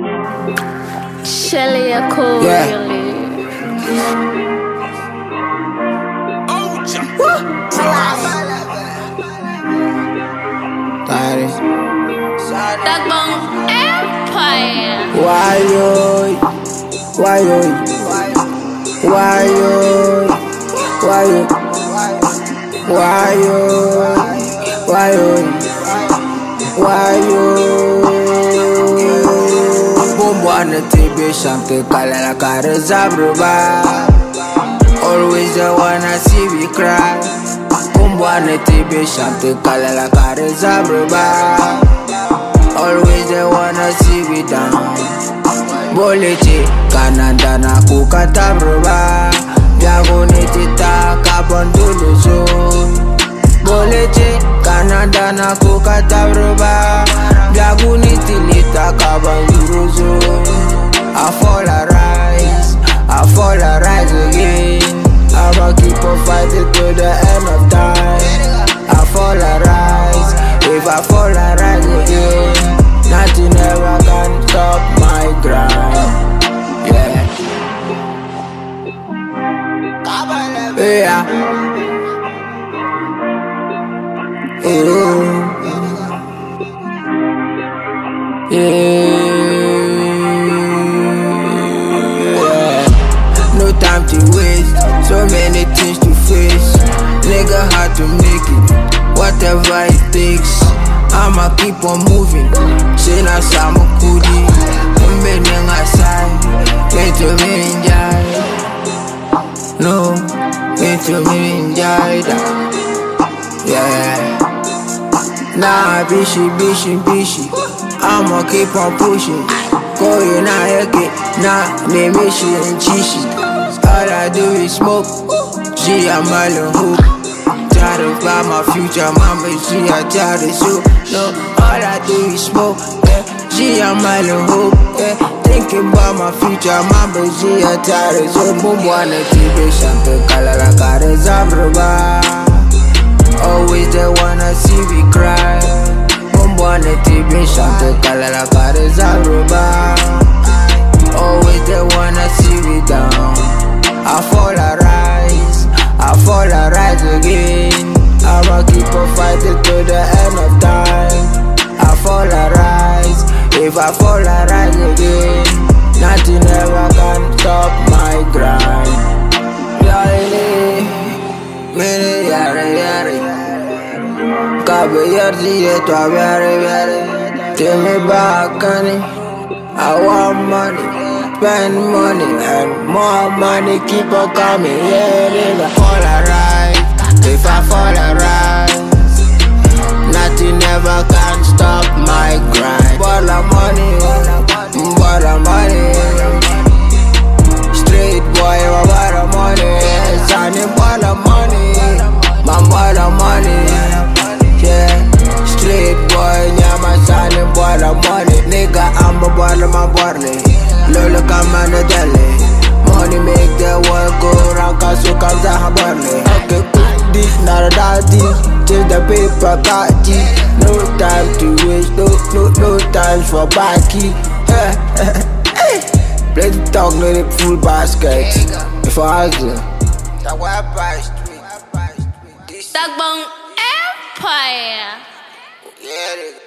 Shelly Ako, Yeah. really. Tare. Dagbang Empire. Why yo? Why yo? Why yo? Why yo? Why yo? Why yo? Why yo? Bombwana tibi shamte kala la kare zabruba. Always the one I see we cry. Bombwana tibi shamte kala la kare zabruba. Always the one I see we down. Boleche kananda na kukatabruba. Jago nitita kabondulu zo. Boleche kananda na kukatabruba. Jago nitilita kabondulu zo. I fall I rise again. I'ma keep on fighting till the end of time. I fall I rise. If I fall I rise again. Nothing ever can stop my grind. Yeah. Yeah. Yeah. No time to waste. So many things to face. Nigga had to make it. Whatever it takes. I'ma keep on moving. Say na sama kudi. Mbene ngasai. Into minjai. No. Into minjai da. Yeah. Nah, bishi. I'ma keep on pushing. Going na heke. Nah, nemishi and chishi. All I do is smoke. She a mile hoop. Try to find my future, mama, she a child is so. No, all I do is smoke, yeah. She a mile hope, yeah. Thinking about my future, mama, she a child is so. Bombwana TV, shampe kalala kare zabruba. Always the one I see we cry. Bombwana TV, shampe kalala kare zabruba. Always the one I see we down. I fall I rise. I fall I rise again. I'ma keep on fighting till the end of time. I fall I rise. If I fall I rise again. Nothing ever can stop my grind. Yare, mere yare. Kabe yardi etwa yare. Take me back, honey. I want money. Spend money and more money keep on coming. Yeah, if I fall I rise. If I fall I rise. Nothing ever can stop my grind. Ball of money. Straight boy, ball of money. Sonny, ball of money. My ball of money. Yeah, straight boy, yeah, my sonny, ball of money. Nigga, I'm a ball of my body. Lolo kama no dele. Money make the world go round. Kaso kamza habari. Okay, cook this, not a daddy. Change the paper, party. No time to waste, no time for backy. Play the talk, no the full basket. If I ask you, Dagbang Empire. yeah.